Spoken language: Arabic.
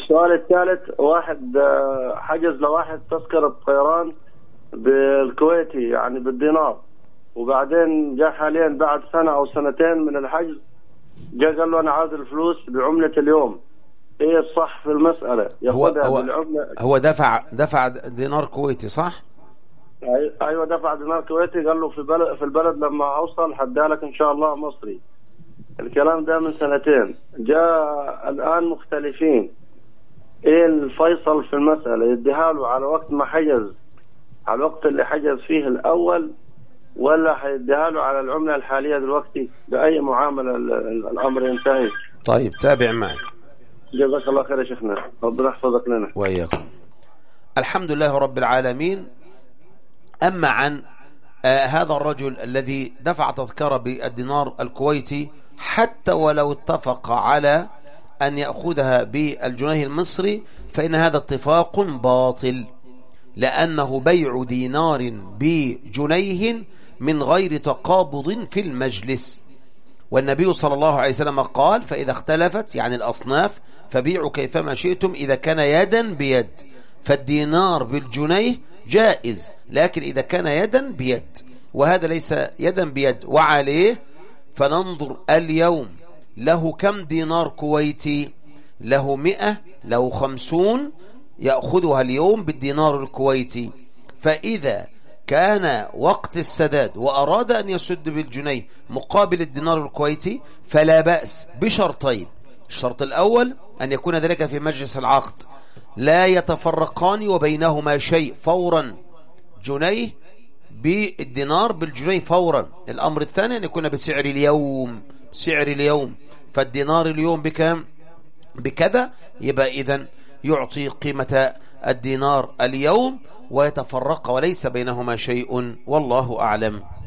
السؤال الثالث، واحد حجز لواحد تذكرة طيران بالكويتي يعني بالدينار، وبعدين جاء حاليا بعد سنة أو سنتين من الحجز جاء قال له أنا عاوز الفلوس بعملة اليوم. إيه الصح في المسألة؟ ياخذها بالعملة. هو دفع دينار كويتي صح؟ أيوة دفع دينار كويتي، قال له في البلد لما أوصل حدها لك إن شاء الله مصري. الكلام ده من سنتين، جاء الآن مختلفين. إيه الفيصل في المسألة؟ يديها له على وقت ما حجز، على الوقت اللي حجز فيه الأول، ولا حيديها له على العملة الحالية دلوقتي؟ بأي معاملة الأمر ينتهي؟ طيب تابع معي. جزاك الله خير يا شيخنا، ربنا يحفظك لنا وإياكم. الحمد لله رب العالمين. أما عن هذا الرجل الذي دفع تذكرة بالدينار الكويتي، حتى ولو اتفق على أن يأخذها بالجنيه المصري فإن هذا اتفاق باطل، لأنه بيع دينار بجنيه من غير تقابض في المجلس. والنبي صلى الله عليه وسلم قال: فإذا اختلفت يعني الأصناف فبيعوا كيفما شئتم إذا كان يدا بيد. فالدينار بالجنيه جائز، لكن إذا كان يدا بيد، وهذا ليس يدا بيد. وعليه فننظر اليوم له كم دينار كويتي؟ له 100، له 50 يأخذها اليوم بالدينار الكويتي. فإذا كان وقت السداد وأراد أن يسد بالجنيه مقابل الدينار الكويتي فلا بأس بشرطين. الشرط الأول أن يكون ذلك في مجلس العقد، لا يتفرقان وبينهما شيء فورا، جنيه بالدينار بالجنيه فورا. الأمر الثاني أن يكون بسعر اليوم، سعر اليوم. فالدينار اليوم بكم؟ بكذا، يبقى إذن يعطي قيمة الدينار اليوم ويتفرق وليس بينهما شيء، والله أعلم.